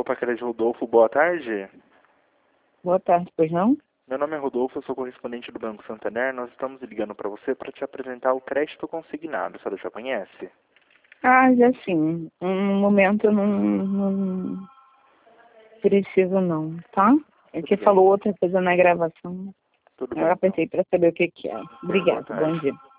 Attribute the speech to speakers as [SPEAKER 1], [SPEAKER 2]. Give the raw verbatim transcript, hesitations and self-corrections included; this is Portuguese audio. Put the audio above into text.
[SPEAKER 1] Copa Crédito Rodolfo, boa tarde.
[SPEAKER 2] Boa tarde, pois não?
[SPEAKER 1] Meu nome é Rodolfo, eu sou correspondente do Banco Santander. Nós estamos ligando para você para te apresentar o crédito consignado. A senhora já conhece?
[SPEAKER 2] Ah, já sim. Um momento eu não, não preciso não, tá? É que
[SPEAKER 1] Tudo bem.
[SPEAKER 2] falou outra coisa na gravação.
[SPEAKER 1] Tudo
[SPEAKER 2] Eu
[SPEAKER 1] bem, então.
[SPEAKER 2] apertei para saber o que que é.
[SPEAKER 1] Boa
[SPEAKER 2] Obrigada, bom
[SPEAKER 1] tarde.
[SPEAKER 2] dia.